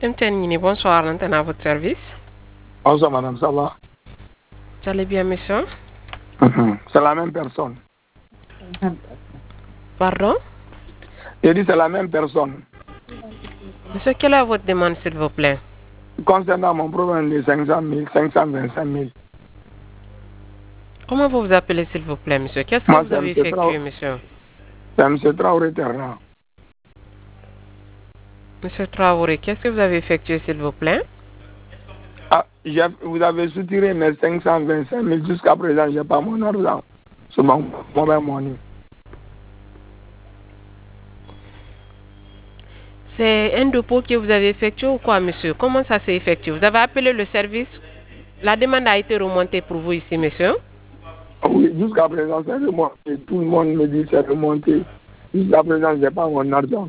MTN, bonsoir, l'antenne à votre service. Bonsoir madame, ça va? Vous allez bien, monsieur? C'est la même personne. Pardon? J'ai dit c'est la même personne. Monsieur, quelle est votre demande, s'il vous plaît? Concernant mon problème de 500 000, 525 000. Comment vous vous appelez, s'il vous plaît, monsieur? Qu'est-ce que Moi, vous avez effectué, monsieur? C'est M. Traoré Terna. Monsieur Traoré, qu'est-ce que vous avez effectué, s'il vous plaît? Ah, vous avez soutiré mes 525 000. Jusqu'à présent, je n'ai pas mon argent sur mon mobile money. C'est un dépôt que vous avez effectué ou quoi, monsieur? Comment ça s'est effectué? Vous avez appelé le service? La demande a été remontée pour vous ici, monsieur? Oui, jusqu'à présent, c'est remonté. Tout le monde me dit que c'est remonté. Jusqu'à présent, je n'ai pas mon argent.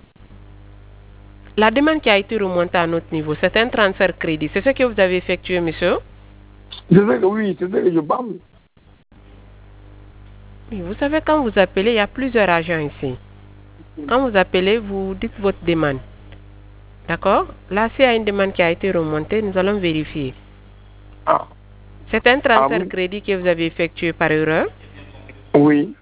La demande qui a été remontée à notre niveau, c'est un transfert crédit. C'est ce que vous avez effectué, monsieur? Je sais que oui, c'est ce que je parle. Oui, vous savez, quand vous appelez, il y a plusieurs agents ici. Quand vous appelez, vous dites votre demande. D'accord? Là, s'il y a une demande qui a été remontée, nous allons vérifier. Ah. C'est un transfert crédit que vous avez effectué par erreur? Oui.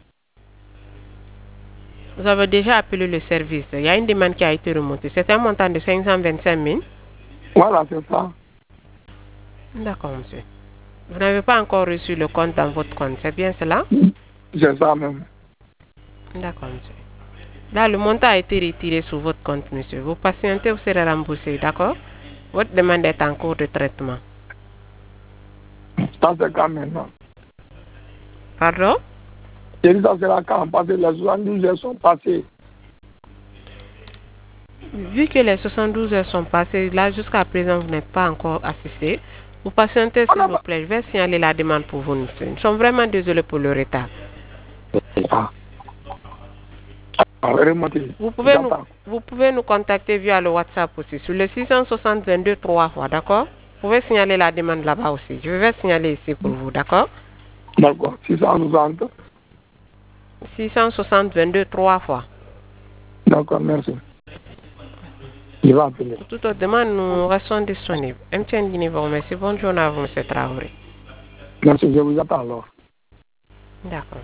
Vous avez déjà appelé le service. Il y a une demande qui a été remontée. C'est un montant de 525 000. Voilà, c'est ça. D'accord, monsieur. Vous n'avez pas encore reçu le compte dans votre compte, c'est bien cela? C'est ça même. D'accord, monsieur. Là, le montant a été retiré sur votre compte, monsieur. Vous patientez, vous serez remboursé, d'accord? Votre demande est en cours de traitement. Ça, c'est quand maintenant? Pardon? J'ai dit ça, c'est là quand? Parce que les 72 heures sont passées. Vu que les 72 heures sont passées, là, jusqu'à présent, vous n'êtes pas encore assisté. Vous patientez, s'il vous plaît. Je vais signaler la demande pour vous, monsieur. Nous sommes vraiment désolés pour le retard. Vous pouvez nous contacter via le WhatsApp aussi, sur le 660 22 3 fois, d'accord? Vous pouvez signaler la demande là-bas aussi. Je vais signaler ici pour vous, d'accord? D'accord. 660. 660 22 3 fois. D'accord, merci. Je vais appeler. Pour toute autre demande, nous restons disponibles. MTN Guinée vous remercie. Bonne journée à vous, M. Traoré. Merci, je vous attends alors. D'accord.